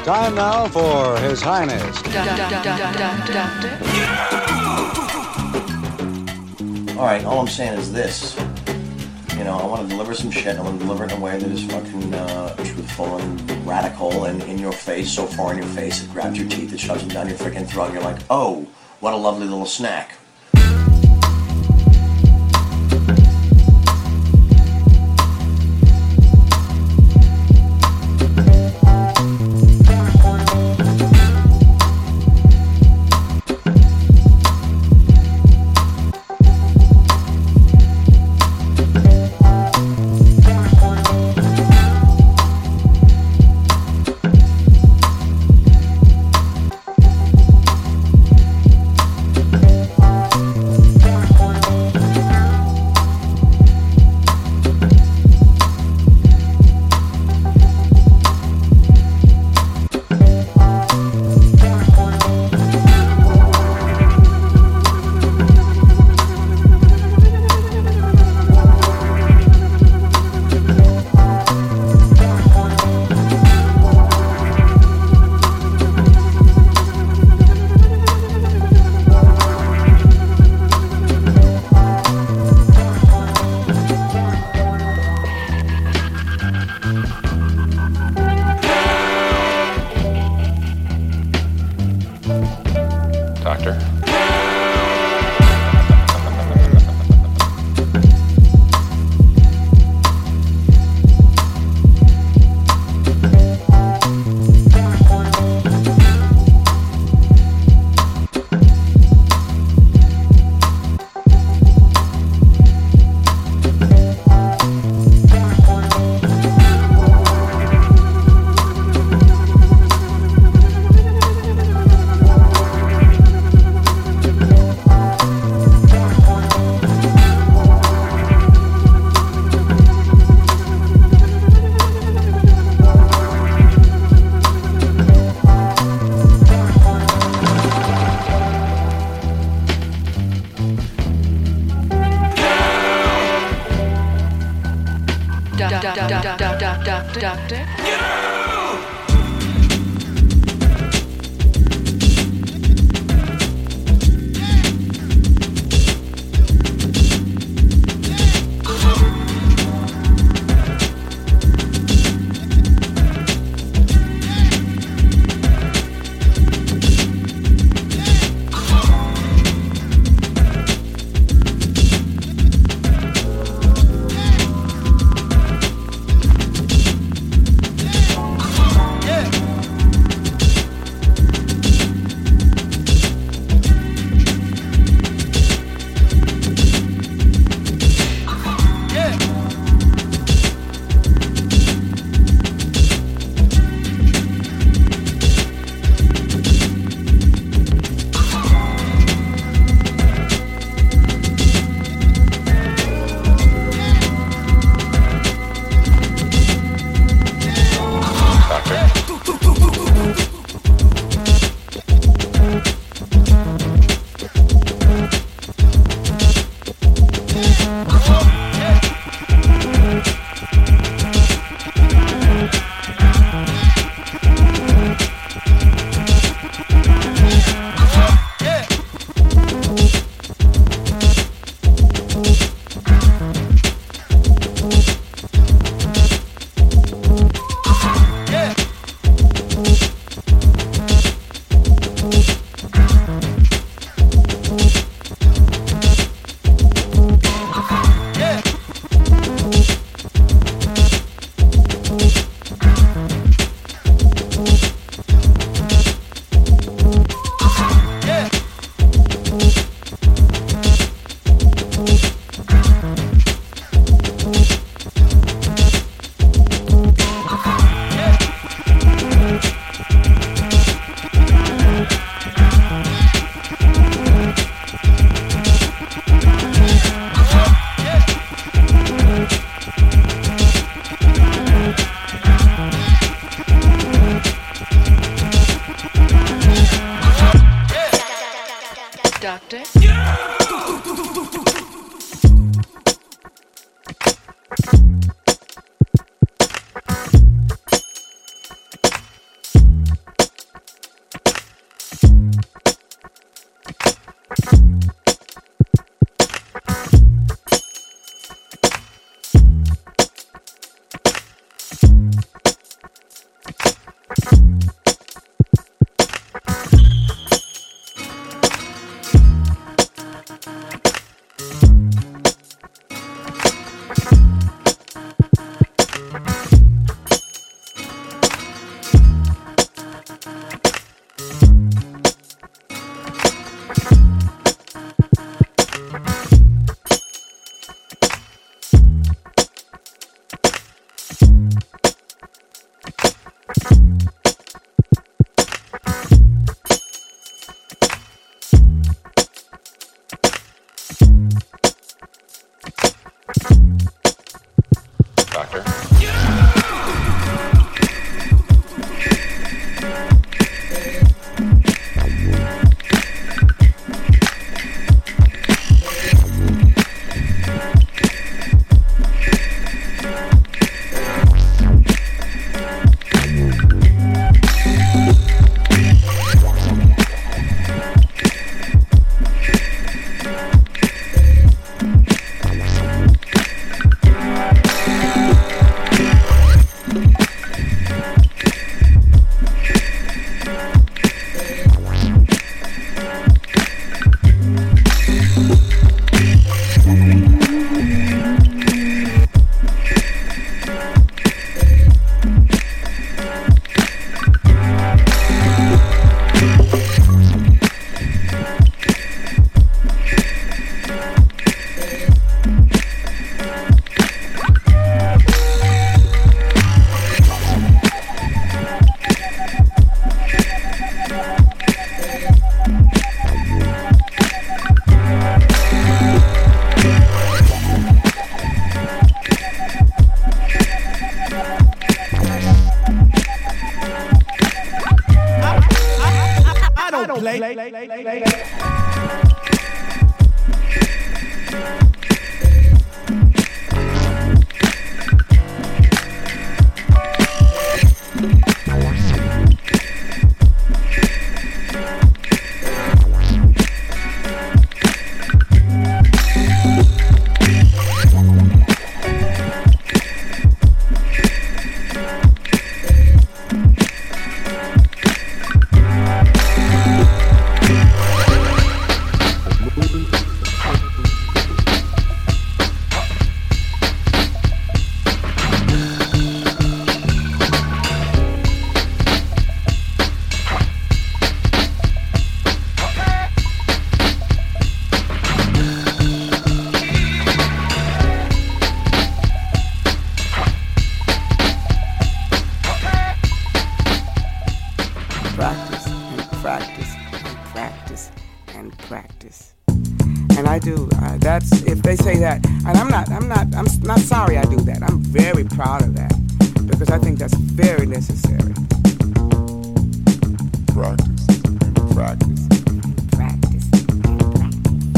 Time now for His Highness. All right, all I'm saying is this. You know, I want to deliver some shit. I want to deliver it in a way that is fucking truthful and radical and in your face, so far in your face, it grabs your teeth, it shoves them down your freaking throat. You're like, oh, what a lovely little snack. Doctor? I'm not sorry I do that. I'm very proud of that because I think that's very necessary. Practice and practice. Practice and practice.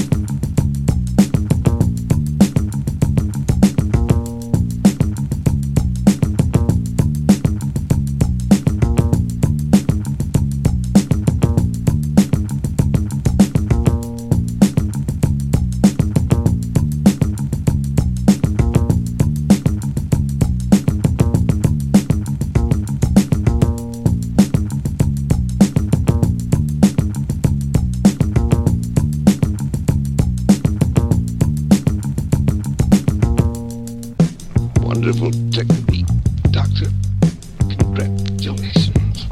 Wonderful technique, Doctor. Congratulations.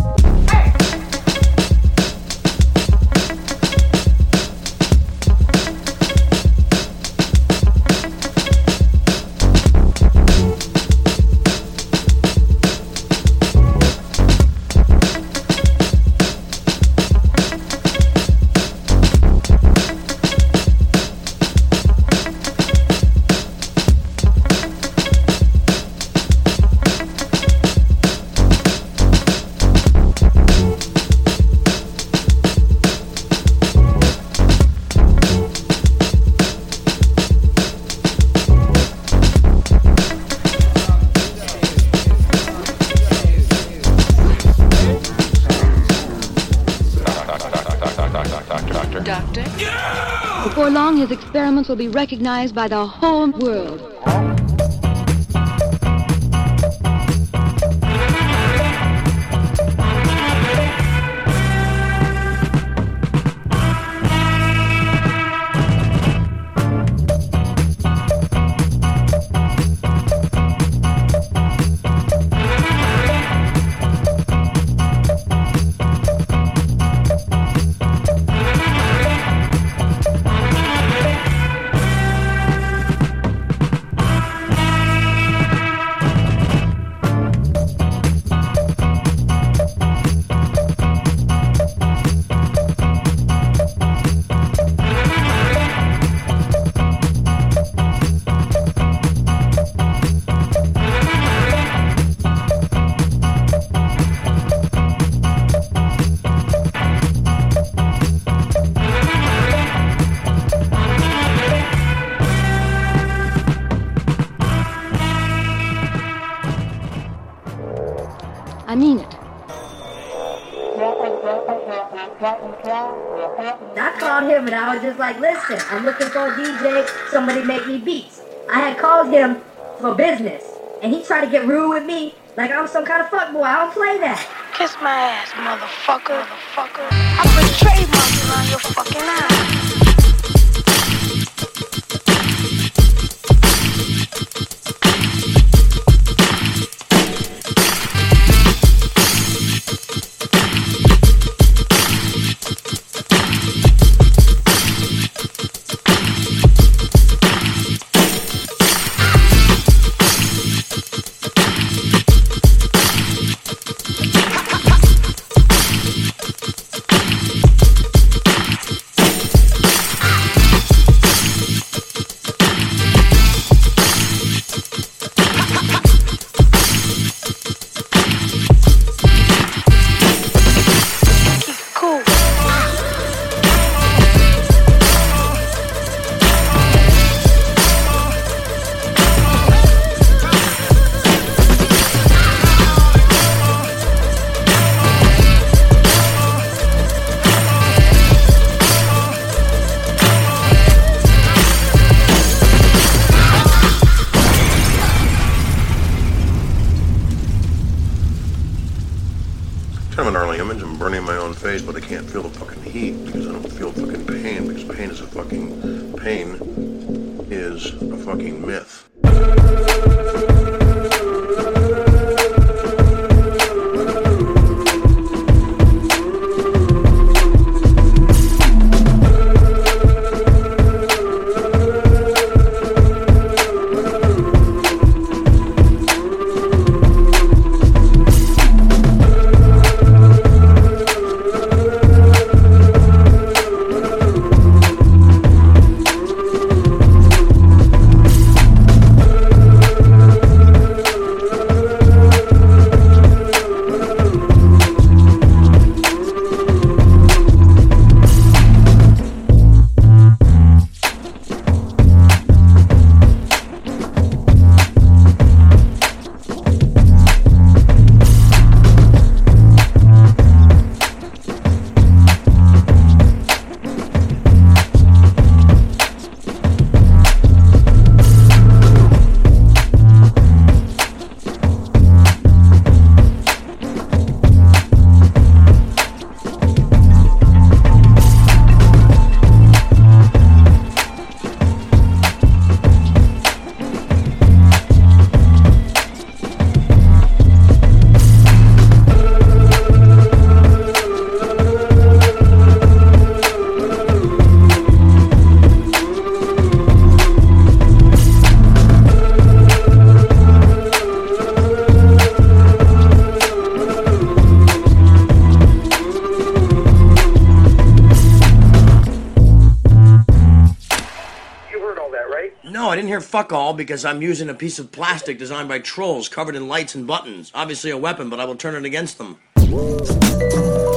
Doctor? Before long, his experiments will be recognized by the whole world. I mean it. I called him and I was just like, listen, I'm looking for a DJ, somebody make me beats. I had called him for business, and he tried to get rude with me like I'm some kind of fuckboy. I don't play that. Kiss my ass, motherfucker. I put trademarks on your fucking eye. kind of a gnarly image. I'm burning my own face, but I can't feel the fucking heat because I don't feel fucking pain, because pain is a fucking myth. No, I didn't hear fuck all because I'm using a piece of plastic designed by trolls covered in lights and buttons. Obviously a weapon, but I will turn it against them.